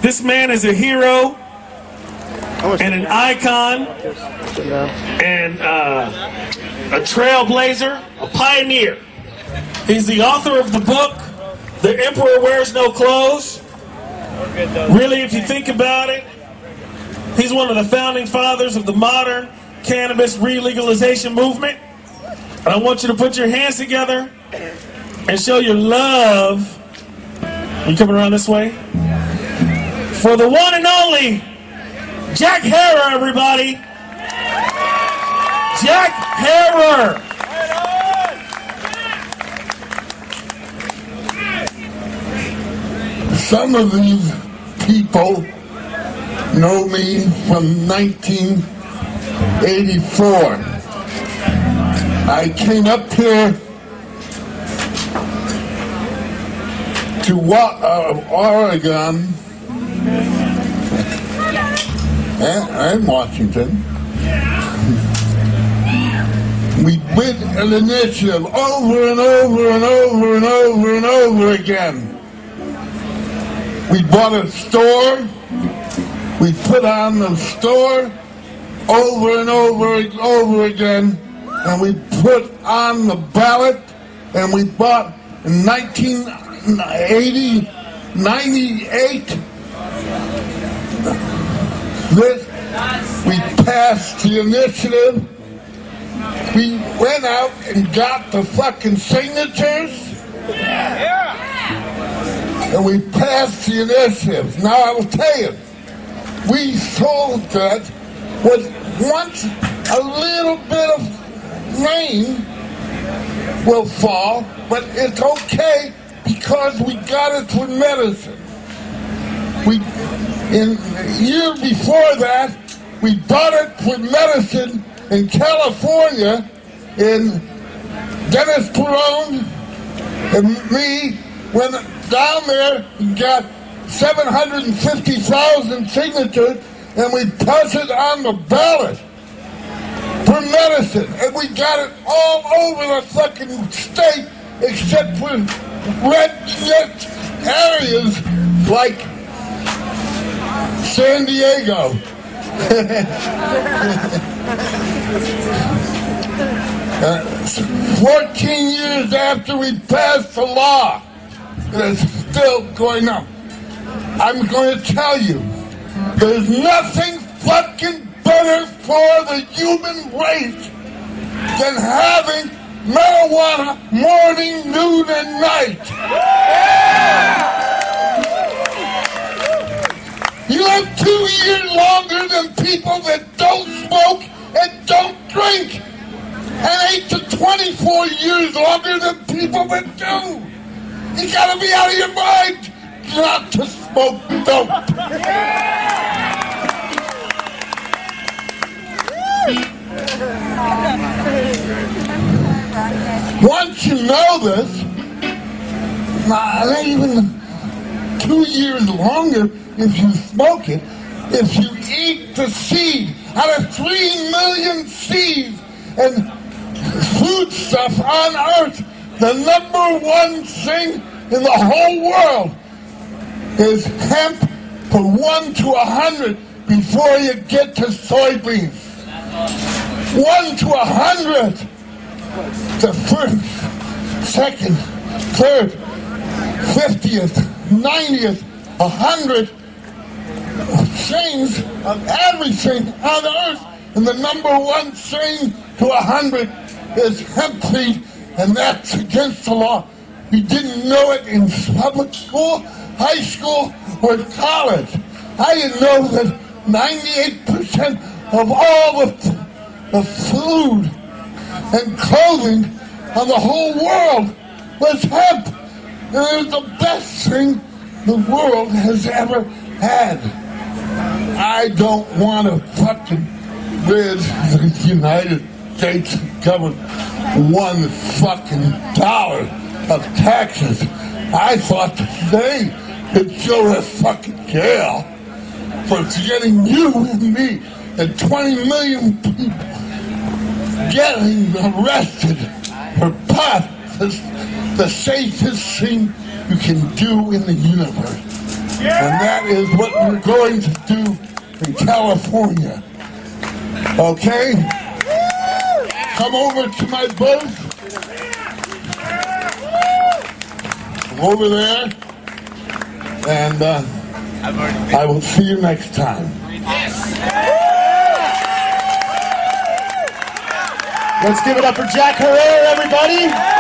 This man is a hero and an icon and a trailblazer, a pioneer. He's the author of the book, The Emperor Wears No Clothes. Really, if you think about it, he's one of the founding fathers of the modern cannabis re-legalization movement. And I want you to put your hands together and show your love. Are you coming around this way? For the one and only Jack Herer, everybody. Jack Herer. Some of these people know me from 1984. I came up here to Oregon and Washington. We did an initiative over and over and over and over and over again. We bought a store, we put on the store over and over and over again, and we put on the ballot, and we bought in 1998, we passed the initiative. We went out and got the fucking signatures. And we passed the initiative. Now I will tell you, we thought that once a little bit of rain will fall, but it's okay because we got it with medicine. In the year before that, we bought it with medicine in California, in Dennis Perone and me went down there and got 750,000 signatures, and we put it on the ballot for medicine, and we got it all over the fucking state except for red areas like San Diego. 14 years after we passed the law, it's still going on. I'm going to tell you, there's nothing fucking better for the human race than having marijuana morning, noon, and night. You have 2 years longer than people that don't smoke and don't drink, and 8 to 24 years longer than people that do. You gotta be out of your mind not to smoke dope. Once you know this, not even 2 years longer if you smoke it, if you eat the seed, out of 3 million seeds and food stuff on earth, the #1 thing in the whole world is hemp for 1 to 100 before you get to soybeans. 1 to 100. The first, second, third, 50th, 90th, 100 things of everything on earth, and the #1 thing to 100 is hemp seed, and that's against the law. We didn't know it in public school, high school, or college. I didn't know that 98% of all the food and clothing on the whole world was hemp. And it was the best thing the world has ever had. I don't want to fucking rid the United States government $1 fucking dollar of taxes. I thought they could show us fucking jail for getting you and me and 20 million people getting arrested for pot. The safest thing you can do in the universe. And that is what we're going to do in California. Okay? Come over to my booth. Over there. And I will see you next time. Let's give it up for Jack Herrera, everybody.